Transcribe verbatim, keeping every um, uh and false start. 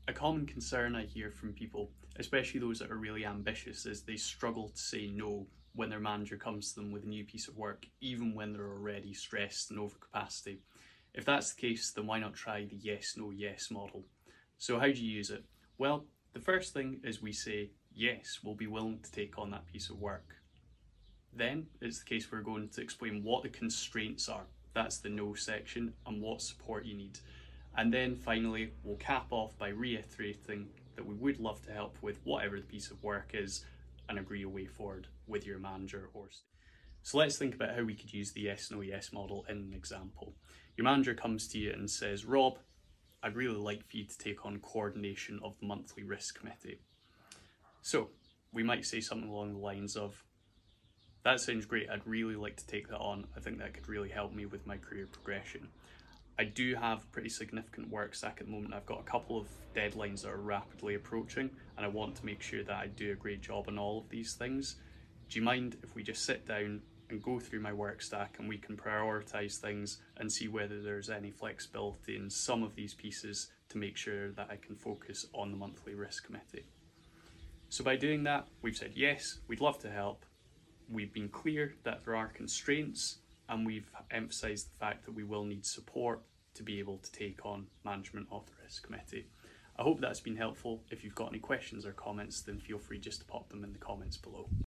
A common concern I hear from people, especially those that are really ambitious, is they struggle to say no when their manager comes to them with a new piece of work, even when they're already stressed and over capacity. If that's the case, then why not try the yes, no, yes model? So how do you use it? Well, the first thing is we say, yes, we'll be willing to take on that piece of work. Then it's the case we're going to explain what the constraints are. That's the no section, and what support you need. And then finally, we'll cap off by reiterating that we would love to help with whatever the piece of work is and agree a way forward with your manager or staff. So let's think about how we could use the yes, no, yes model in an example. Your manager comes to you and says, Rob, I'd really like for you to take on coordination of the monthly risk committee. So we might say something along the lines of, that sounds great, I'd really like to take that on. I think that could really help me with my career progression. I do have a pretty significant work stack at the moment. I've got a couple of deadlines that are rapidly approaching, and I want to make sure that I do a great job on all of these things. Do you mind if we just sit down and go through my work stack and we can prioritise things and see whether there's any flexibility in some of these pieces to make sure that I can focus on the monthly risk committee? So by doing that, we've said yes, we'd love to help. We've been clear that there are constraints, and we've emphasised the fact that we will need support to be able to take on management of the risk committee. I hope that's been helpful. If you've got any questions or comments, then feel free just to pop them in the comments below.